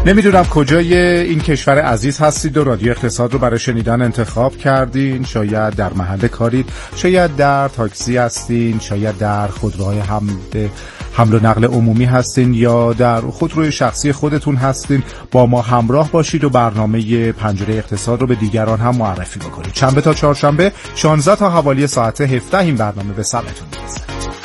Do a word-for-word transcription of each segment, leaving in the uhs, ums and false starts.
نمیدونم کجای این کشور عزیز هستید و رادیو اقتصاد رو برای شنیدن انتخاب کردین. شاید در محل کارید، شاید در تاکسی هستین، شاید در خودروهای حمل حمل و نقل عمومی هستین یا در خودروی شخصی خودتون هستین. با ما همراه باشید و برنامه پنجره اقتصاد رو به دیگران هم معرفی بکنید. شنبه تا چهارشنبه شانزده تا حوالی ساعت هفده این برنامه به سمعتون میرسه.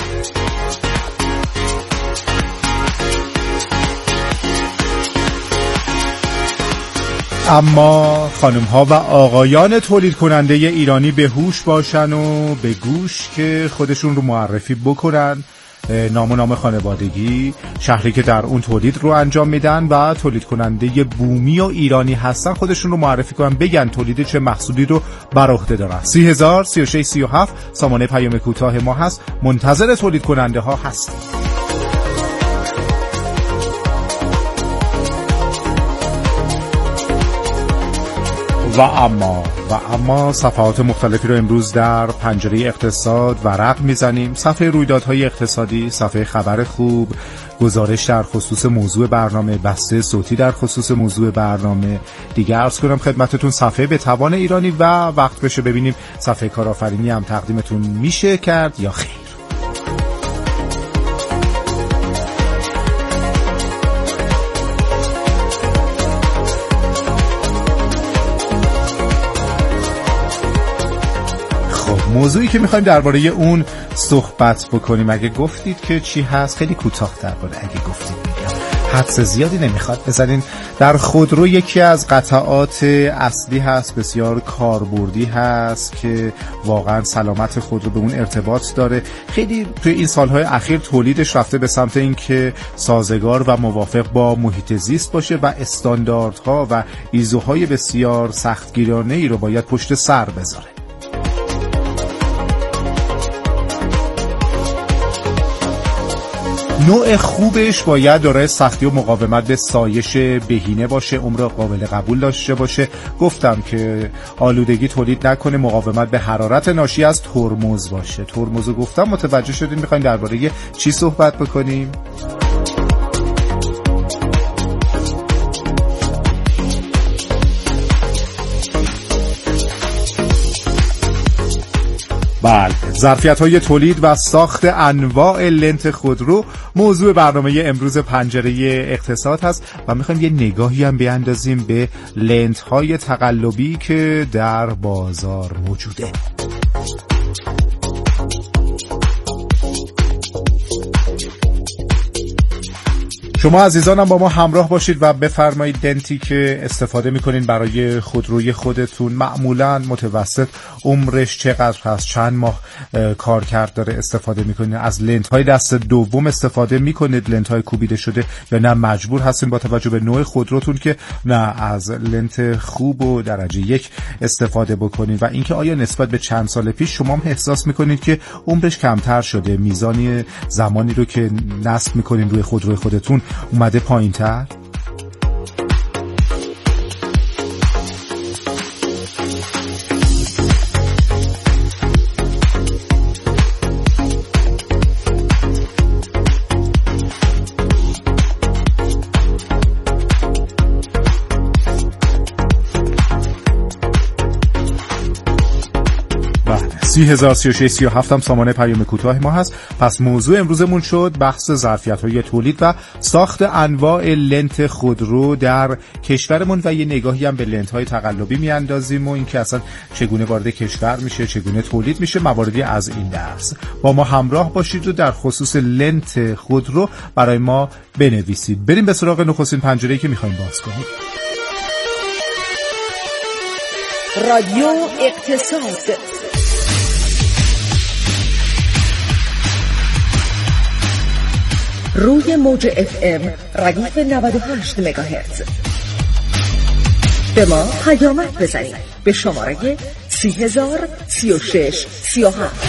اما خانم ها و آقایان تولید کننده ایرانی به هوش باشن و به گوش که خودشون رو معرفی بکنن، نام و نام خانوادگی، شهری که در اون تولید رو انجام میدن و تولید کننده بومی و ایرانی هستن خودشون رو معرفی کنن، بگن تولید چه محصولی رو بر عهده دارن. سی هزار سی و شش سی و هفت سامانه پیام کوتاه ما هست. منتظر تولید کننده ها هستیم. و اما و اما صفحات مختلفی رو امروز در پنجره اقتصاد ورق میزنیم. صفحه رویدادهای اقتصادی، صفحه خبر خوب، گزارش در خصوص موضوع برنامه، بسته صوتی در خصوص موضوع برنامه. دیگه عرض کنم خدمتتون صفحه به توان ایرانی و وقت بشه ببینیم صفحه کارآفرینی هم تقدیمتون میشه کرد یا خیر. موضوعی که میخوایم درباره اون صحبت بکنیم، اگه گفتید که چی هست خیلی کوتاه درباره اگه گفتید میگم، حدس زیادی نمیخواد بزنین. در خودرو یکی از قطعات اصلی هست، بسیار کاربردی هست که واقعا سلامت خودرو به اون ارتباط داره. خیلی توی این سالهای اخیر تولیدش رفته به سمت این که سازگار و موافق با محیط زیست باشه و استانداردها و ایزوهای بسیار سختگیرانه ای رو باید پشت سر بذاره. نوع خوبش باید دارای سختی و مقاومت به سایش بهینه باشه، عمر قابل قبول داشته باشه. گفتم که آلودگی تولید نکنه، مقاومت به حرارت ناشی از ترمز باشه. ترمزو گفتم متوجه شدین میخوایم درباره چی صحبت بکنیم؟ بله، ظرفیت‌های تولید و ساخت انواع لنت خودرو موضوع برنامه امروز پنجره اقتصاد هست و میخوایم یه نگاهی هم بیاندازیم به لنت‌های تقلبی که در بازار موجوده. شما عزیزانم با ما همراه باشید و بفرمایید لنتی که استفاده میکنین برای خودروی خودتون معمولاً متوسط عمرش چقدر هست، چند ماه کارکرد داره استفاده میکنین، از لنت های دست دوم استفاده میکنید، لنت های کوبیده شده، یا نه مجبور هستین با توجه به نوع خودروتون که نه از لنت خوب و درجه یک استفاده بکنین و اینکه آیا نسبت به چند سال پیش شما هم احساس میکنید که عمرش کمتر شده، میزانی زمانی رو که نصب میکنین روی خودروی خودتون اومده پایین تر؟ سی هزار سی و شش سی و هفت هم سامانه پیام کوتاه ما هست. پس موضوع امروزمون شد بحث ظرفیت‌های تولید و ساخت انواع لنت خودرو در کشورمون و یه نگاهی هم به لنت‌های تقلبی میاندازیم و اینکه اصلا چگونه وارد کشور میشه، چگونه تولید میشه، مواردی از این دست. با ما همراه باشید و در خصوص لنت خودرو برای ما بنویسید. بریم به سراغ نخستین پنجره‌ای که می‌خوایم باز کنیم. رادیو اقتصاد. روی موج اف ام ردیف نود و هشت مگاهرتز. به ما پیامک بزنید به شماره سی هزار سی و شش سی و هفت.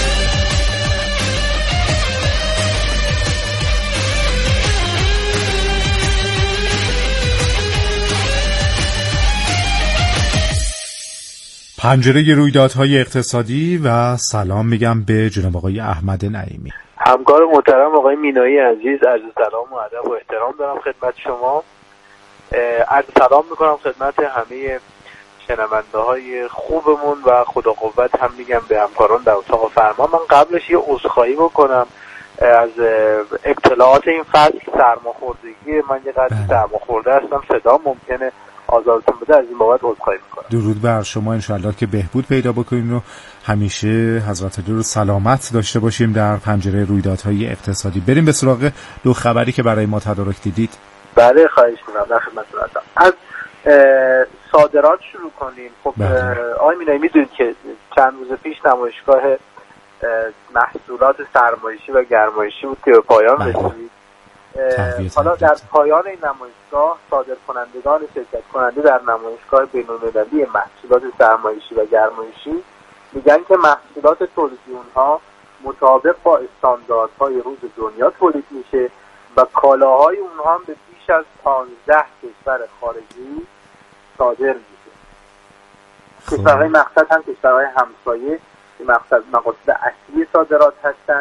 پنجره رویدادهای اقتصادی و سلام میگم به جناب آقای احمد نعیمی. همکار محترم آقای مینایی عزیز، عرض سلام و ادب و احترام دارم خدمت شما. عرض سلام میکنم خدمت همه شنونده های خوبمون و خدا قوت هم میگم به همکاران در اتاق فرمان. من قبلش یه عذرخواهی بکنم از ابتلاعات این فصل، سرماخوردگی من یه قدری سرماخورده هستم، صدا ممکنه آزارتون بده، از این بابت عذرخواهی میکنم. درود بر شما، انشالله که بهبود پیدا بکنین و همیشه حضرت علی رو سلامت داشته باشیم در پنجره رویدادهای اقتصادی. بریم به سراغ دو خبری که برای ما تدارک دیدید. بله خواهش می‌کنم، در خدمتتون هستم. از صادرات شروع کنیم. خب آقای مینایی میدونید که چند روز پیش نمایشگاه محصولات سرمایشی و گرمایشی بود که به پایان رسید. حالا در پایان این نمایشگاه صادرکنندگان شرکت کننده در نمایشگاه بین‌المللی محصولات سرمایشی و گرمایشی میگن که محصولات تولیدی اونها مطابق با استانداردهای روز دنیا تولید میشه و کالاهای اونها هم به بیش از پانزده کشور خارجی صادر میشه. کشورهای مقصد هم کشورهای همسایه مقصد مقاصد اصلی صادرات هستند.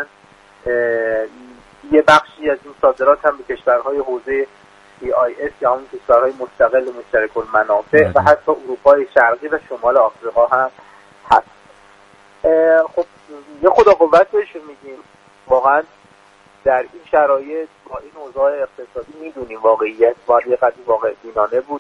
یه بخشی از این صادرات هم به کشورهای حوزه سی آی اس یا همون کشورهای مستقل مشترک المنافع و حتی اروپای شرقی و شمال آفریقا هم هست. خب یه خدا قوت بهشون میگیم. واقعا در این شرایط با این اوضاع اقتصادی میدونیم واقعیت واقعی قدیم واقع بینانه بود.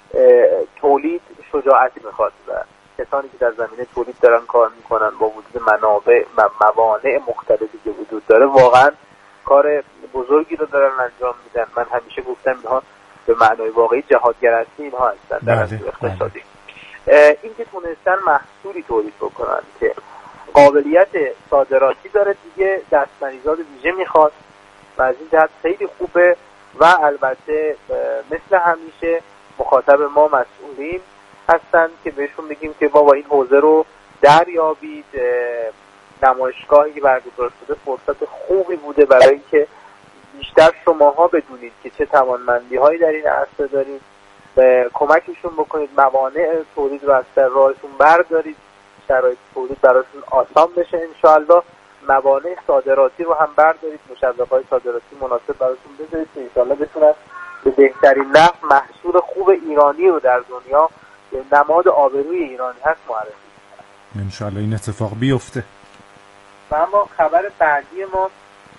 تولید شجاعتی میخواد و کسانی که در زمینه تولید دارن کار میکنن با وجود منابع و موانع مختلفی که وجود داره واقعا کار بزرگی رو دارن انجام میدن. من همیشه گفتم اینها به معنای واقعی جهادگر اصلی اینها هستن در اقتصادی. این که تونستن محصولی تولید بکنن که قابلیت صادراتی داره، دیگه دستمریزاد ویژه میخواد و از این جهت خیلی خوبه و البته مثل همیشه مخاطب ما مسئولین هستن که بهشون بگیم که بابا این حوزه رو دریابید. نمایشگاهی که برگزار شده فرصت خوبی بوده برای اینکه بیشتر شماها بدونید که چه توانمندی هایی در این عرصه دارید، کمکشون بکنید، موانع تولید رو از سر راهشون بردارید، شرایط تولید براشون آسان بشه انشاءالله، موانع صادراتی رو هم بردارید، مشوق‌های صادراتی مناسب براشون بذارید که انشاءالله بتونن به بهترین نحو محصول خوب ایرانی رو در دنیا که نماد آبروی ایرانی هست معرفی کنن. انشاءالله این اتفاق بیفته. و اما خبر بعدی ما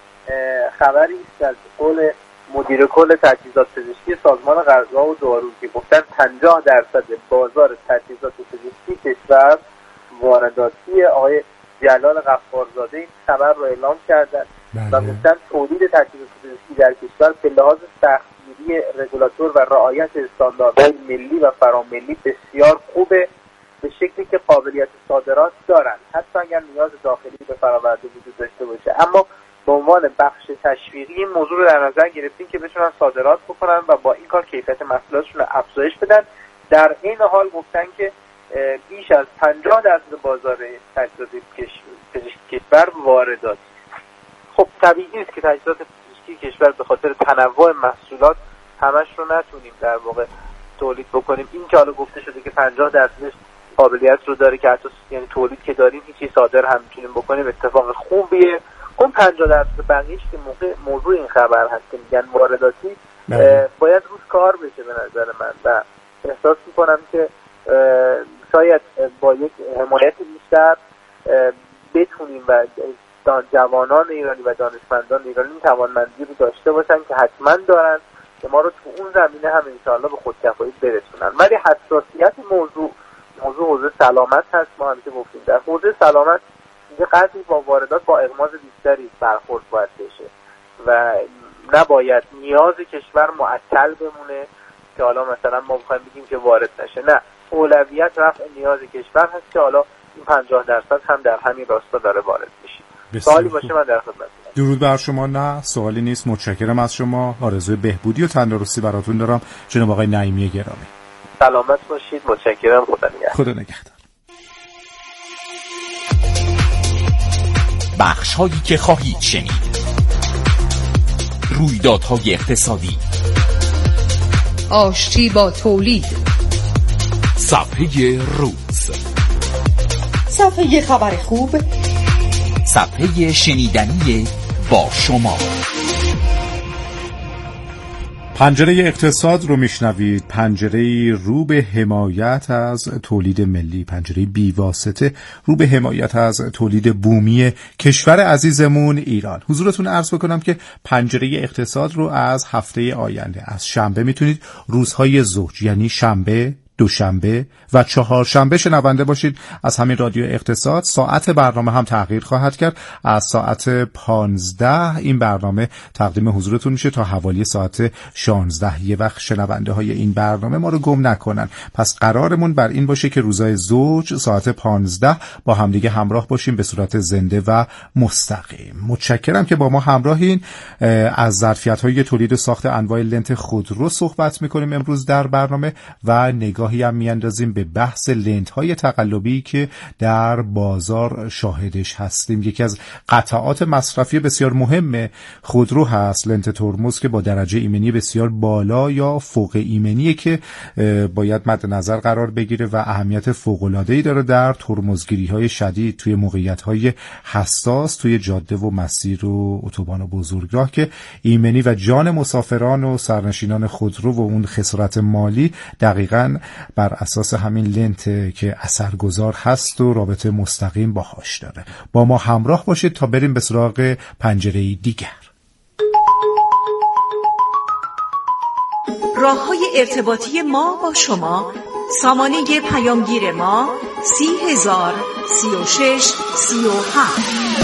خبری است از قول مدیر کل تجهیزات پزشکی سازمان غذا و دارو که گفتن پنجاه درصد بازار تجهیزات پزشکی کشور وارداتی. آقای جلال غفارزاده این خبر رو اعلام کردن و گفتن تولید تجهیزات پزشکی در کشور به لحاظ سختگیری رگولاتور و رعایت استانداردهای ملی و فراملی بسیار خوبه، به شکلی که قابلیت صادرات دارن حتی اگر نیاز داخلی به فراورده وجود داشته باشه. اما به عنوان بخش تشویقی این موضوع رو در نظر گرفتیم که بتونن صادرات بکنن و با این کار کیفیت محصولاتشون رو افزایش بدن. در این حال گفتن که بیش از پنجاه درصد بازار تجهیزات پزشکی کشور وارداتی. خب طبیعی است که تجهیزات پزشکی کشور به خاطر تنوع محصولات همش رو نتونیم در واقع تولید بکنیم. این که حالا گفته شده که پنجاه درصدش قابلیت رو داره که حتی یعنی تولید که داریم هیچی صادر هم میتونیم بکنیم، اتفاق خوبیه. اون پنجاه درصد بقیه‌اش که موقع موضوع این خبر هست که میگن وارداتی باید روش کار بشه به نظر من و احساس میکنم که شاید با یک حمایت بیشتر بتونیم و جوانان ایرانی و دانشمندان ایرانی این توانمندی رو داشته باشن که حتما دارن که ما رو تو اون زمینه هم انشاءالله به خودکفایی برسونن. ولی حساسیت موضوع موضوع حوزه سلامت هست. ما همیشه گفتیم در حوزه سلامت یه قضیه با واردات با اغماض بیشتری برخورد باید بشه و نباید نیاز کشور معطل بمونه که حالا مثلا ما بخوایم بگیم که وارد نشه. نه، اولویت رفع نیاز کشور هست که حالا این پنجاه درصد هم در همین راستا داره وارد میشه. سوالی باشه من در خدمتتونم. درود بر شما. نه سوالی نیست، متشکرم از شما. آرزوی بهبودی و تندرستی براتون دارم جناب آقای نعیمی گرامی. سلامت باشید. متشکرم. خدا نگهدار. خدا نگهدار. بخش هایی که خواهید شنید: رویدادهای اقتصادی، آشتی با تولید، صفحه روز، صفحه خبر خوب، صفحه شنیدنی با شما. پنجره اقتصاد رو میشنوید، پنجره رو به حمایت از تولید ملی، پنجره بیواسطه رو به حمایت از تولید بومی کشور عزیزمون ایران. حضورتون عرض بکنم که پنجره اقتصاد رو از هفته آینده از شنبه میتونید روزهای زوج یعنی شنبه، دوشنبه و چهارشنبه شنونده باشید از همین رادیو اقتصاد. ساعت برنامه هم تغییر خواهد کرد، از ساعت پانزده این برنامه تقدیم حضورتون میشه تا حوالی ساعت شانزده. یه وقت شنونده های این برنامه ما رو گم نکنن. پس قرارمون بر این باشه که روزای زوج ساعت پانزده با همدیگه همراه باشیم به صورت زنده و مستقیم. متشکرم که با ما همراهین. از ظرفیت‌های تولید و ساخت انواع لنت خودرو صحبت میکنیم امروز در برنامه و نگاه هم میاندازیم به بحث لنت‌های تقلبی که در بازار شاهدش هستیم. یکی از قطعات مصرفی بسیار مهم خودرو هست لنت ترمز که با درجه ایمنی بسیار بالا یا فوق ایمنی که باید مد نظر قرار بگیره و اهمیت فوق‌العاده‌ای داره در ترمزگیری‌های شدید توی موقعیت‌های حساس توی جاده و مسیر و اتوبان و بزرگراه که ایمنی و جان مسافران و سرنشینان خودرو و اون خسارت مالی دقیقاً بر اساس همین لنت که اثرگذار هست و رابطه مستقیم باهاش داره. با ما همراه باشید تا بریم به سراغ پنجره دیگر. راه‌های ارتباطی ما با شما: سامانه پیامگیر ما سی هزار سی و شش سی و هفت.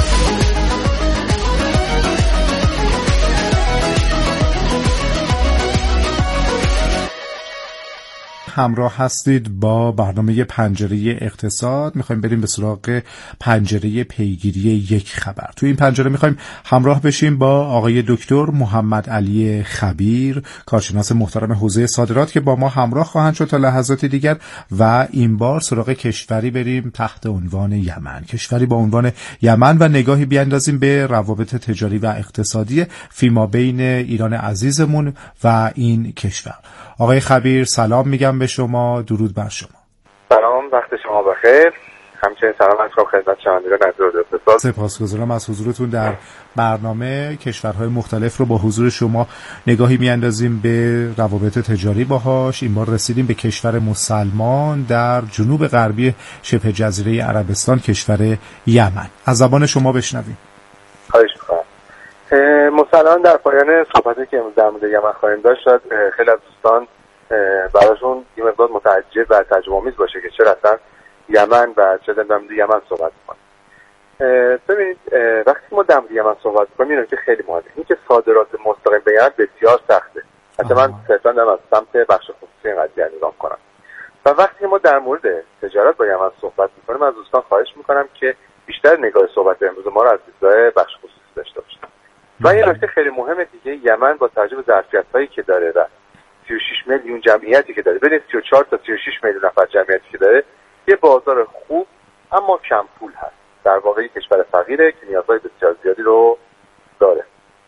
همراه هستید با برنامه پنجره اقتصاد. میخوایم بریم به سراغ پنجره پیگیری یک خبر. توی این پنجره میخوایم همراه بشیم با آقای دکتر محمد علی خبیر، کارشناس محترم حوزه صادرات که با ما همراه خواهند شد تا لحظات دیگر و این بار سراغ کشوری بریم تحت عنوان یمن. کشوری با عنوان یمن و نگاهی بیاندازیم به روابط تجاری و اقتصادی فیما بین ایران عزیزمون و این کشور. آقای خبیر سلام میگم به شما، درود بر شما. سلام، وقت شما بخیر. همچنین سلام از خدمت شنوندگان رادیو اقتصاد. سپاسگزارم از حضورتون در برنامه. کشورهای مختلف رو با حضور شما نگاهی میاندازیم به روابط تجاری باهاش. این بار رسیدیم به کشور مسلمان در جنوب غربی شبه جزیره عربستان، کشور یمن. از زبان شما بشنویم. خواهش می‌کنم. مسلمان در پایان صحبتی که امروز در مورد یمن خواهیم داشت، شاید خیلی از دوستان براشون یه مقدار متعجب و تعجب‌آمیز باشه که چرا اصلا یمن و چرا در مورد یمن صحبت می‌کنیم. ببینید وقتی ما در مورد یمن صحبت می‌کنیم اینو که خیلی مهمه، این که صادرات مستقیم به یمن بسیار سخته. حتی من صرفاً دارم از سمت بخش خصوصی این قضیه نگاه کنم. و وقتی ما در مورد تجارت با یمن صحبت می‌کنیم از دوستان خواهش می‌کنم که بیشتر نگاه صحبت امروز ما رو از دیدگاه بخش خصوصی داشته باشن. و یه نکته خیلی مهمه دیگه، یمن با توجه به ظرفیت‌هایی که داره و سی و شش میلیون جمعیتی که داره، ببینید سی و چهار تا سی و شش میلیون نفر جمعیتی که داره، یه بازار خوب اما کم پول هست. در واقع یک کشور فقیره که نیازهای بسیار زیادی رو داره.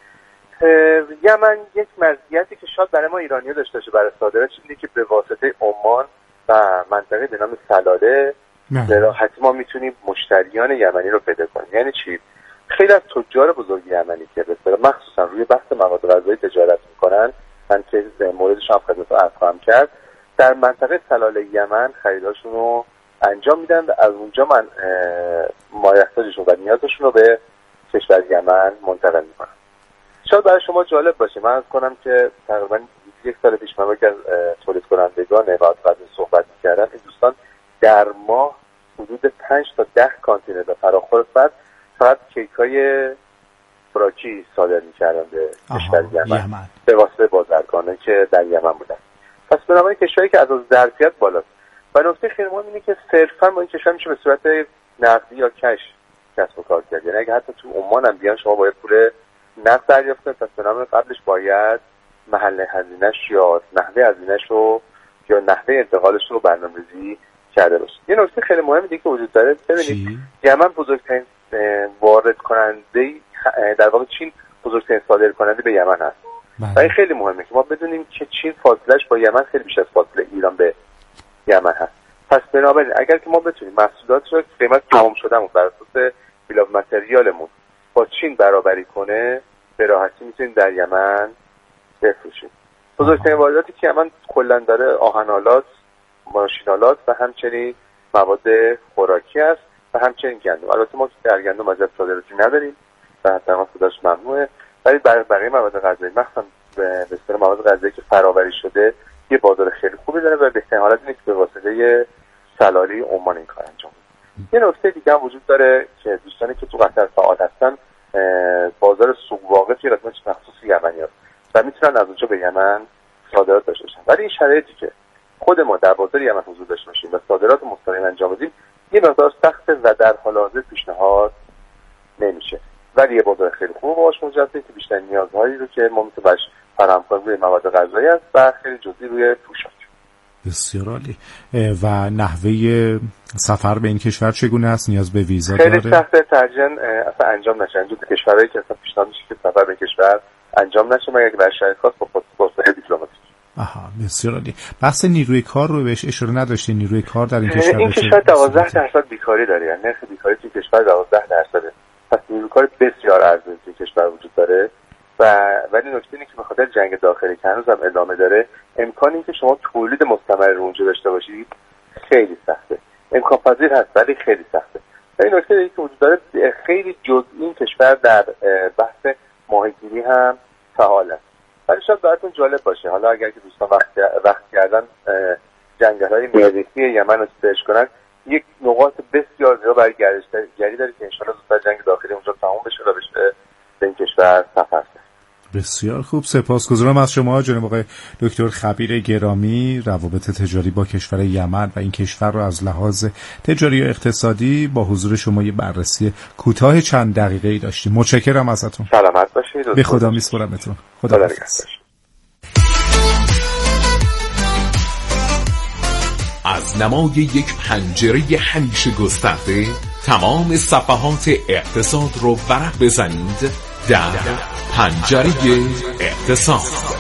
یمن یک مزیتی که شاید برای ما ایرانی‌ها داشته باشه برای صادرات اینه که به واسطه عمان و منطقه به نام سلاله به راحتی ما میتونیم مشتریان یمنی رو پیدا کنیم. یعنی چی؟ خیلی از تجار بزرگ یمنی که به اصطلاح مخصوصا روی بحث مواد غذایی تجارت میکنن، من که موردش هم خدمتتون عرض خواهم کرد، در منطقه سلاله یمن خریداشون رو انجام میدن و از اونجا من مایحتاجشون و نیازشون رو به کشور یمن منتقل میکنن. شاید برای شما جالب باشه من از کنم که تقریبا یک سال پیش من که از تولید کنندگان مواد غذایی صحبت میکردم، این دوستان در ماه حدود پنج تا ده کانتینر به فراخور فرد فقط کیک های براکی صادر میکردن به کشور یمن, یمن به واسطه بازرگانانی که در یمن بودن. پس بنابراین کشوری که از ظرفیت بالاست و نکته خیلی مهم اینه که صرفا با این کشور میشه به صورت نقدی یا کش کسب و کار کرد. یعنی اگه حتی تو عمان هم بیان شما باید پول نقد دریافت کنید، پس بنابراین قبلش باید محل هزینه‌اش یا نحوه هزینه‌اش رو یا نحوه انتقالش رو برنامه‌ریزی کرده باشید. یه نکته خیلی مهمی دیگه که وجود داره، ببینید یمن بزرگترین وارد کننده، در واقع چین بزرگترین صادر کننده به یمن هست. و این خیلی مهمه که ما بدونیم که چین فاصلهش با یمن خیلی بیشتر از فاصله ایران به یمن هست. پس بنابراین اگر که ما بتونیم محصولات رو قیمت تمام شدهمون بر اساس بیل آف متریالمون با چین برابری کنه، به راحتی میتونیم در یمن بفروشیم. بزرگترین وارداتی که من کلا داره آهن‌آلات، ماشین‌آلات و همچنین مواد خوراکی است و همچنین گندم. البته ما در گندم از صادراتی نداریم و حتما خودش ممنوعه، ولی برای بقیه مواد غذایی مخصوصا به اصطلاح مواد غذایی که فراوری شده یه بازار خیلی خوبی داره و بهترین حالت اینه که به واسطه سلالی عمان این کار انجام میده. یه نکته دیگه هم وجود داره که دوستانی که تو قطر فعال هستن بازار سوق واقع توی قسمت مخصوص یمنی‌ها و میتونن از اونجا به یمن صادرات داشته باشن، ولی این شرایطی که خود ما در بازار یمن حضور داشته باشیم و صادرات مستقیم انجام بدیم یه مقدار سخته و در حال حاضر پیشنهاد نمیشه، ولی یه بازار خیلی خوب باهاش مواجهه که بیشتر نیازهایی رو که ما میتونیم فراهم کنیم روی مواد غذایی است و خیلی جزئی روی پوشاک. بسیار عالی. و نحوه سفر به این کشور چگونه است؟ نیاز به ویزا خیلی داره؟ خیلی سخته، ترجیحاً اصلا انجام نشه. انجام کشورهایی که اصلا پیشنهاد میشه که سفر به کشور انجام نشه مگر که در شرایط خاص با پاسپورت دیپلماتیک. آها، بسیار عالی. بحث نیروی کار رو بهش اشاره نداشتین. نیروی کار در این کشور این کشور دوازده درصد بیکاری داره، یعنی نرخ بیکاری توی کشور دوازده درصده. پس نیروی کار بسیار ارزونی توی کشور وجود داره و ولی نکته اینه که به خاطر جنگ داخلی که هنوز هم ادامه داره امکان این که شما تولید مستمر رو اونجا داشته باشید خیلی سخته. امکان پذیر هست ولی خیلی سخته. و این نکته دیگه که وجود داره خیلی جزئی این کشور در بحث ماهیگیری هم فعال است. ولی شاید براتون جالب باشه حالا اگر که دوستان وقت وقت کردن جنگل‌های مریخی یمن رو سرچ کنن، یک نقاط بسیار زیبا برای گردشگری داره که ان شاءالله زودتر جنگ داخلی اونجا تمام بشه و بشه به این کشور سفر کنه. بسیار خوب، سپاسگزارم از شما جناب آقای دکتر خبیر گرامی. روابط تجاری با کشور یمن و این کشور رو از لحاظ تجاری و اقتصادی با حضور شما یه بررسی کوتاه چند دقیقه‌ای داشتیم. متشکرم ازتون. سلامت باشید. به خدا میسپارمتون. خدا حافظ. از نمای یک پنجره همیشه گسترده تمام صفحات اقتصاد رو ورق بزنید در پنجره اقتصاد.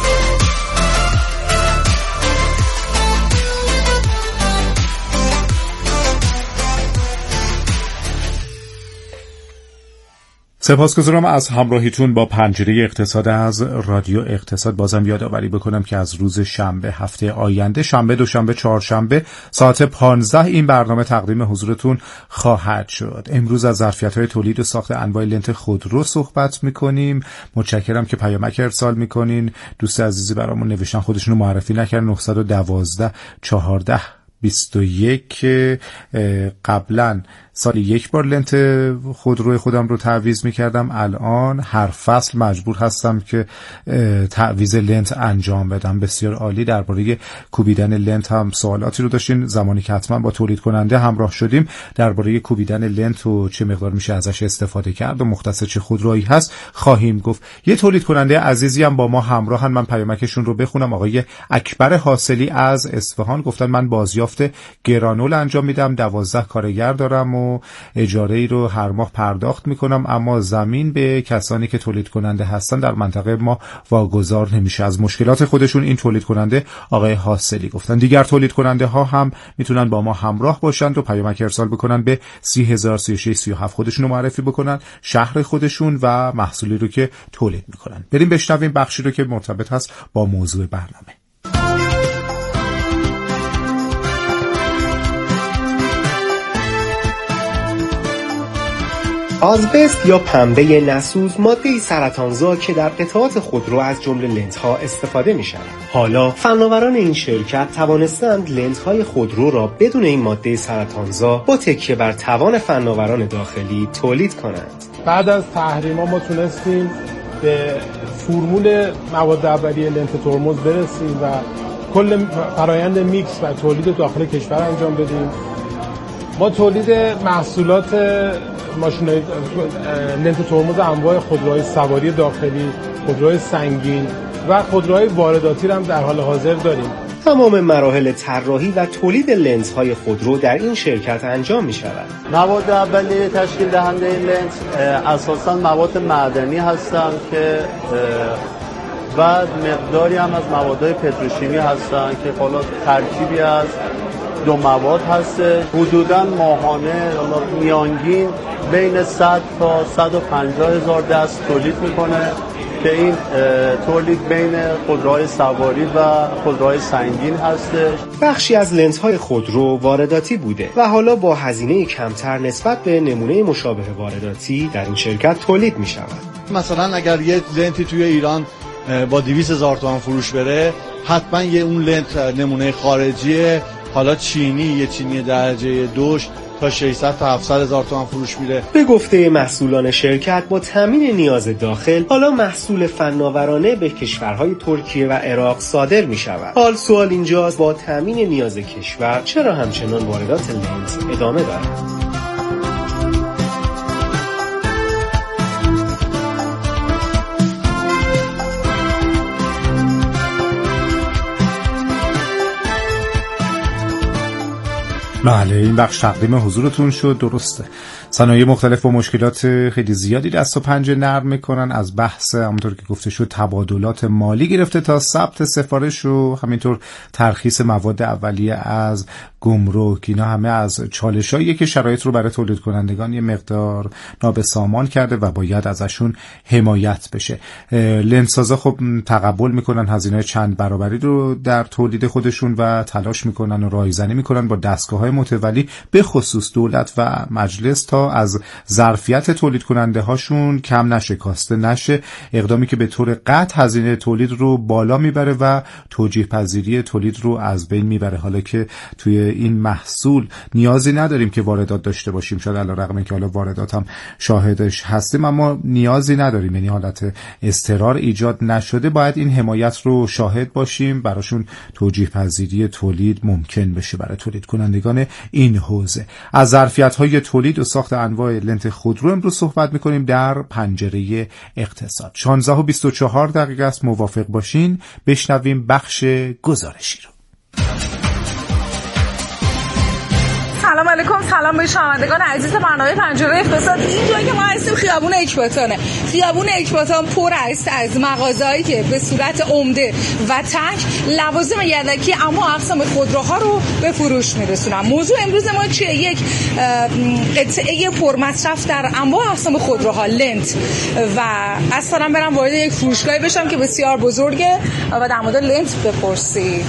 سپاسگزارم از همراهیتون با پنجره اقتصاد از رادیو اقتصاد. بازم یادآوری بکنم که از روز شنبه هفته آینده، شنبه، دوشنبه، چهارشنبه ساعت پانزده این برنامه تقدیم حضورتون خواهد شد. امروز از ظرفیت‌های تولید و ساخت انواع لنت خودرو صحبت می‌کنیم. متشکرم که پیامک ارسال می‌کنین. دوست عزیزی برامون نوشتن خودشونو معرفی نکردن. نه یک دو چهارده بیست و یک قبلا سالی یک بار لنت خودروی خودم رو تعویض می‌کردم، الان هر فصل مجبور هستم که تعویض لنت انجام بدم. بسیار عالی. درباره کوبیدن لنت هم سوالاتی رو داشتین، زمانی که حتما با تولید کننده همراه شدیم درباره کوبیدن لنت و چه مقدار میشه ازش استفاده کرد و مختص چه خودرویی هست خواهیم گفت. یه تولید کننده عزیزی هم با ما همراهن، من پیامکشون رو بخونم. آقای اکبر حاصلی از اصفهان گفتن من بازیافت گرانول انجام میدم، دوازده کارگر دارم و اجاره ای رو هر ماه پرداخت میکنم، اما زمین به کسانی که تولید کننده هستن در منطقه ما واگذار نمیشه. از مشکلات خودشون این تولید کننده آقای حاصلی گفتن. دیگر تولید کننده ها هم میتونن با ما همراه باشن و پیامک ارسال بکنن به سی هزار سی و شش سی و هفت، خودشون رو معرفی بکنن، شهر خودشون و محصولی رو که تولید میکنن. بریم بشنویم بخشی رو که مرتبط هست با موضوع برنامه. آزبست یا پنبه نسوز ماده‌ای سرطانزا که در قطعات خودرو از جمله لنزها استفاده می‌شود. حالا فناوران این شرکت توانستند لنزهای خودرو را بدون این ماده سرطانزا با تکیه بر توان فناوران داخلی تولید کنند. بعد از تحریما ما تونستیم به فرمول مواد اولیه لنت ترمز برسیم و کل فرایند میکس و تولید داخل کشور انجام بدیم. ما تولید محصولات ماشین‌های لنت ترمز انواع خودروهای سواری داخلی، خودروهای سنگین و خودروهای وارداتی را هم در حال حاضر داریم. تمام مراحل طراحی و تولید لنزهای خودرو در این شرکت انجام می شود. مواد اولیه تشکیل دهنده این لنز اساساً مواد معدنی هستند که و مقداری هم از موادهای پتروشیمی هستند که حالا ترکیبی از دو مواد هست. حدوداً ماهانه میانگین بین صد تا صد و پنجاه هزار دست تولید میکنه که این تولید بین خودروهای سواری و خودروهای سنگین هستش. بخشی از لنزهای خودرو وارداتی بوده و حالا با هزینه کمتر نسبت به نمونه مشابه وارداتی در این شرکت تولید می شود. مثلا اگر یه لنتی توی ایران با دویست هزار تومان فروش بره، حتما یه اون لنت نمونه خارجیه، حالا چینی، یه چینی درجه دوش تا ششصد تا هفتصد هزار تومان فروش میره. به گفته مسئولان شرکت با تامین نیاز داخل، حالا محصول فناورانه به کشورهای ترکیه و عراق صادر می شود. حال سوال اینجاست با تامین نیاز کشور چرا همچنان واردات لنز ادامه دارد؟ بله، این بخش تقدیم حضورتون شد. درسته، صنایع مختلف با مشکلات خیلی زیادی دست و پنجه نرم میکنن، از بحث همونطور که گفته شد تبادلات مالی گرفته تا ثبت سفارش و همینطور ترخیص مواد اولیه از گمرک. اینا همه از چالشاییه که شرایط رو برای تولید کنندگان یه مقدار نابسامان کرده و باید ازشون حمایت بشه. لنزسازا خب تقبل میکنن هزینه چند برابری رو در تولید خودشون و تلاش میکنن و رایزنی میکنن با دستگاه‌های متولی، به خصوص دولت و مجلس، تا از ظرفیت تولید کننده هاشون کم نشه، کاسته نشه. اقدامی که به طور قطع هزینه تولید رو بالا میبره و توجیه پذیری تولید رو از بین میبره. حالا که توی این محصول نیازی نداریم که واردات داشته باشیم، شاید علیرغم اینکه حالا واردات هم شاهدش هستیم، اما نیازی نداریم، یعنی حالت اضطرار ایجاد نشده، باید این حمایت رو شاهد باشیم، براشون توجیه پذیری تولید ممکن بشه برای تولید کنندگان این حوزه. از ظرفیت‌های تولید و ساخت انواع لنت خودرو امروز صحبت می‌کنیم در پنجره اقتصاد. شانزده و بیست و چهار دقیقه است، موافق باشین بشنویم بخش گزارشی رو. سلام علیکم، سلام به شنوندگان عزیز برنامه پنجره اقتصاد. اینجایی که ما هستیم خیابون اکباتانه. خیابون اکباتان پر است از مغازه‌ای که به صورت عمده و تک لوازم یدکی اما اقسام خودروها رو به فروش میرسونن. موضوع امروز ما چیه؟ یک قطعه پرمصرف در انواع اقسام خودروها، لنت. و اصلا برم وارد یک فروشگاهی بشم که بسیار بزرگه و در مورد لنت بپرسی.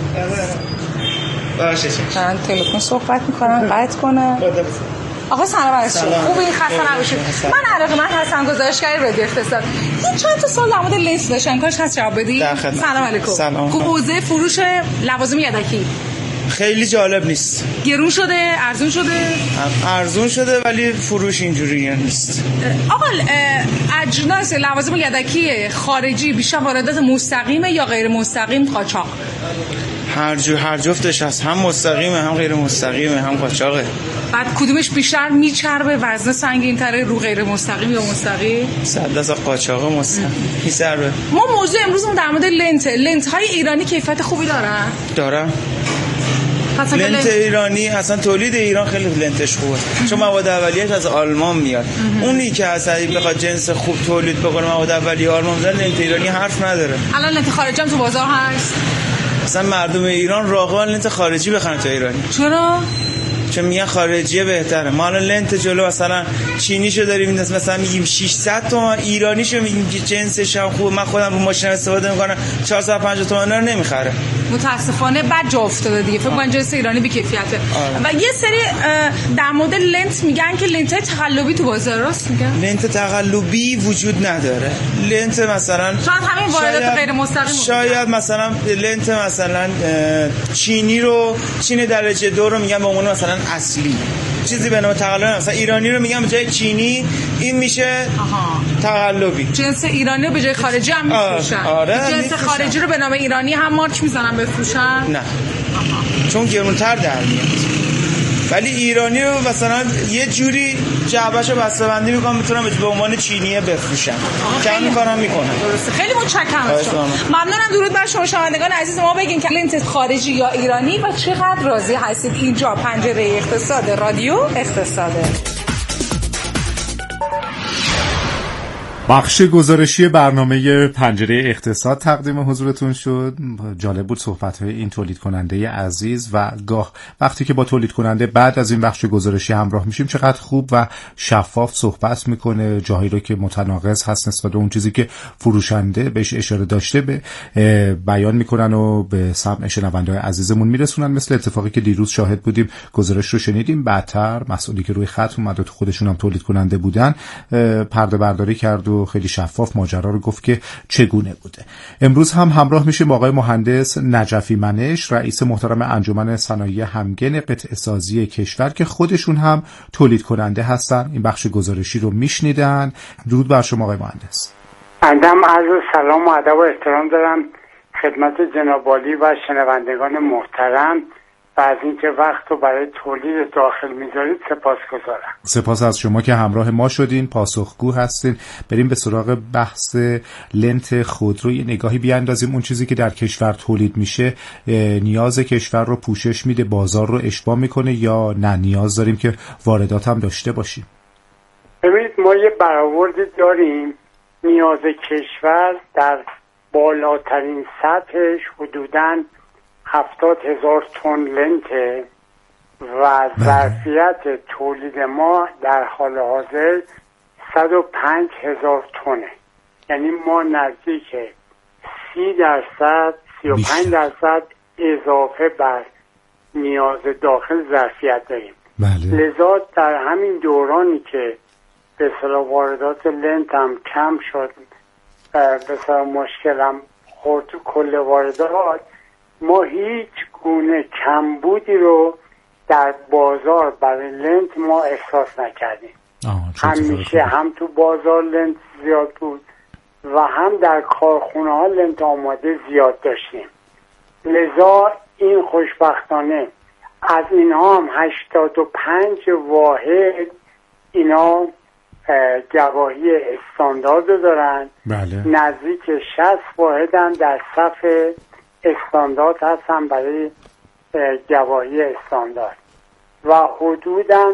باشه من تلفن صحبت میکنم، قطع کنه. آقا سلام علیکم، خوبی؟ خسته نباشید. من علاقه من هستم گزارشگر رادیو اقتصاد. این چند تا سوال در مورد لنز داشتم، کاش هست جواب بدی. سلام علیکم. سلام. خوب، حوزه فروش لوازم یدکی خیلی جالب نیست. گرون شده، ارزون شده؟ ارزون شده ولی فروش اینجوری نیست. آقا اجناس لوازم یدکی خارجی بیشتر واردات مستقیمه یا غیر مستقیم قاچاق؟ هر جو هر جفتش هست، هم مستقیمه هم غیر مستقیمه هم قاچاقه. بعد کدومش بیشتر میچربه، وزن سنگین تره، رو غیر مستقیم یا مستقیم؟ صد درصد قاچاق مستقیم میچربه. ما موضوع امروزمون در مورد لنت. لنت های ایرانی کیفیت خوبی دارن؟ دارن. لنت ایرانی اصلا تولید ایران خیلی لنتش خوبه، چون مواد اولیه‌اش از آلمان میاد. اونی که اصلا بخواد جنس خوب تولید بکنه، مواد اولیه آلمان میاد، لنت ایرانی حرف نداره. الان لنت خارجی هم تو بازار هست. اصلا مردم ایران راغبن لنت خارجی بخرن تا ایرانی. چرا؟ چون میگن خارجیه بهتره. ما الان لنت جلو مثلا چینیشو داریم مثلا میگیم ششصد تومان، ایرانیشو میگیم که جنسش هم خوبه. من خودم رو ماشین استفاده میکنم، چهارصد و پنجاه تومان رو نمیخره. متاسفانه بد جا افتاده دیگه. فکر کنم جنس ایرانی بی کیفیته. و یه سری در مورد لنت میگن که لنت تقلبی تو بازار راست میگن؟ لنت تقلبی وجود نداره. لنت مثلا شاید همین واردات غیر مستقیم، شاید مثلا لنت مثلا چینی رو، چین درجه دو رو میگن به عنوان مثلا اصلی، چیزی به نام تقلبی. مثلا ایرانی رو میگم به جای چینی این میشه تقلبی. جنس ایرانی رو به جای خارجی هم میفروشن. آره، جنس میفروشن. خارجی رو به نام ایرانی هم مارک میزنن بفروشن؟ نه. آها. چون گرونتر در میاد. ولی ایرانی رو مثلا یه جوری جعبهشو بسته‌بندی میکنم میتونم به عنوان چینیه بفروشم. کم میکنم میکنم. درسته. خیلی متشکرم از شما. ممنونم. درود بر شما شنوندگان عزیز. ما بگین که لنت خارجی یا ایرانی و چقدر راضی هستید. اینجا پنجره اقتصاد، رادیو اقتصاده. بخش گزارشی برنامه پنجره اقتصاد تقدیم حضورتون شد. جالب بود صحبت‌های این تولید کننده عزیز و گاه وقتی که با تولید کننده بعد از این بخش گزارشی همراه میشیم چقدر خوب و شفاف صحبت میکنه، جاهایی رو که متناقض هست نسبت به اون چیزی که فروشنده بهش اشاره داشته به بیان میکنن و به سمع شنونده‌های عزیزمون میرسونن، مثل اتفاقی که دیروز شاهد بودیم. گزارش رو شنیدیم، بعدتر مسئولی که روی خط اومد و خودشون هم تولید کننده بودن پرده برداری کرد و خیلی شفاف ماجرا رو گفت که چگونه بوده. امروز هم همراه میشیم با آقای مهندس نجفی منش، رئیس محترم انجمن صنایع همگن قطعه سازی کشور که خودشون هم تولید کننده هستن. این بخش گزارشی رو میشنیدن. درود بر شما آقای مهندس. عندم عرض سلام و ادب و احترام دارم خدمت جناب عالی و شنوندگان محترم و از اینکه وقت رو برای تولید داخل میذارید سپاسگزارم. سپاس از شما که همراه ما شدین، پاسخگو هستین. بریم به سراغ بحث لنت خودرو، یه نگاهی بیاندازیم. اون چیزی که در کشور تولید میشه نیاز کشور رو پوشش میده، بازار رو اشباع میکنه، یا نه نیاز داریم که واردات هم داشته باشیم؟ ببینید ما یه برآوردی داریم، نیاز کشور در بالاترین سطحش حدوداً هفتاد هزار تن لنته و ظرفیت تولید ما در حال حاضر صد و پنج هزار تنه. یعنی ما نزدیک سی درصد سی و پنج درصد اضافه بر نیاز داخل ظرفیت داریم. بله. لذا در همین دورانی که به اصطلاح واردات لنت هم کم شد، به اصطلاح مشکل هم خورد تو کل واردات، ما هیچ گونه کمبودی رو در بازار برای لنت ما احساس نکردیم. همیشه هم تو بازار لنت زیاد بود و هم در کارخونه ها لنت آماده زیاد داشتیم. لذا این خوشبختانه از اینها هم هشتاد و پنج واحد اینا گواهی استاندارد رو دارن. بله. نزدیک شصت واحد هم در صف استاندارد هستن برای گواهی استاندارد و حدوداً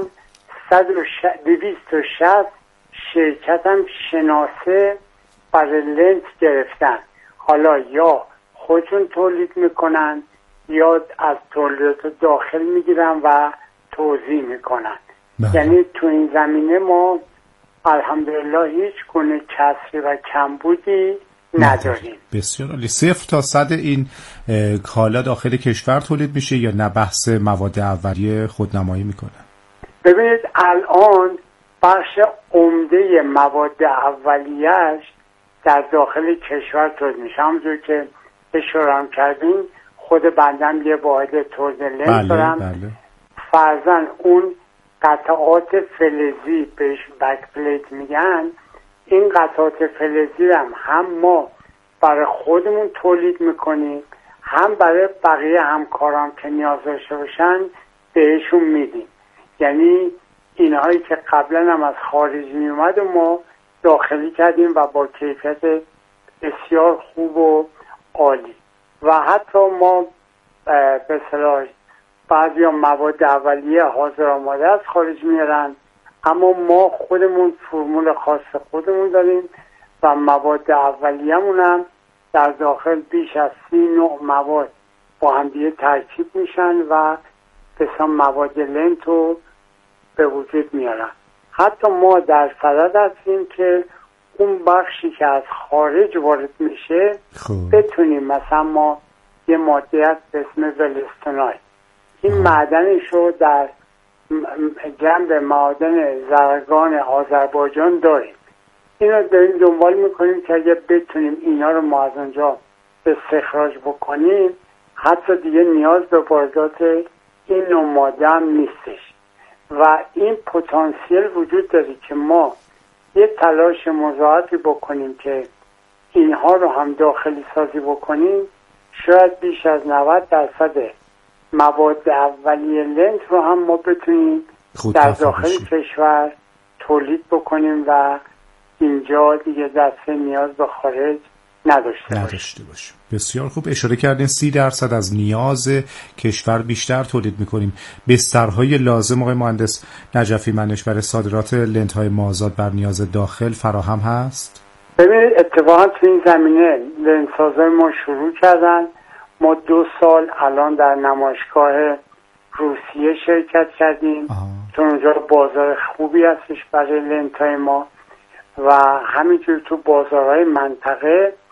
دویست و شصت شرکت هم شناسه برای لنت گرفتن. حالا یا خودشون تولید میکنن یا از تولیدات داخل میگیرن و توزیع میکنن. یعنی تو این زمینه ما الحمدلله هیچ گونه کسری و کمبودی نداریم. بسیار عالی. صفر تا صد این کالا داخل کشور تولید میشه یا نه بحث مواد اولیه خودنمایی میکنه؟ ببینید الان بخش عمده مواد اولیه‌اش در داخل کشور تولید میشه. همونجور که اشاره هم کردیم خود بندم یه واحد تولید لنت دارم. بله. فرضاً اون قطعات فلزی بهش بک پلیت میگن، این قطعات فلزی هم هم ما برای خودمون تولید میکنیم هم برای بقیه همکاران که نیاز داشته باشن بهشون میدیم. یعنی اینهایی که قبلا هم از خارج میومد و ما داخلی کردیم و با کیفیت بسیار خوب و عالی. و حتی ما به اصطلاح بعضی ها مواد اولیه حاضر آماده از خارج میارن، اما ما خودمون فرمول خاص خودمون داریم و مواد اولیه‌مون هم در داخل بیش از سی نوع مواد با هم دیگه ترکیب میشن و بسیار مواد لنت رو به وجود میارن. حتی ما در صدد هستیم که اون بخشی که از خارج وارد میشه خوب. بتونیم مثلا ما یه ماده هست به اسم ولستونای، این معدنش رو در جنب معادن زرگان آذربایجان داریم. اینا داریم دنبال میکنیم که اگه بتونیم اینا رو ما از اونجا استخراج بکنیم حتی دیگه نیاز به واردات این نوع ماده هم نیستش و این پتانسیل وجود داره که ما یه تلاش مضاعفی بکنیم که اینها رو هم داخلی سازی بکنیم. شاید بیش از نود درصد مواد اولیه لنت رو هم ما بتونیم در داخل کشور تولید بکنیم و اینجا دیگه دست نیاز به خارج نداشته نداشته باشیم. بسیار خوب اشاره کردین سی درصد از نیاز کشور بیشتر تولید میکنیم. بسترهای لازم آقای مهندس نجفی منش برای صادرات لنت‌های مازاد بر نیاز داخل فراهم هست؟ ببینید اتفاقا تو این زمینه لنزسازای ما شروع کردن. ما دو سال الان در نمایشگاه روسیه شرکت کردیم چون اونجا بازار خوبی هستش برای لنزهای ما و همینجور تو بازارهای منطقه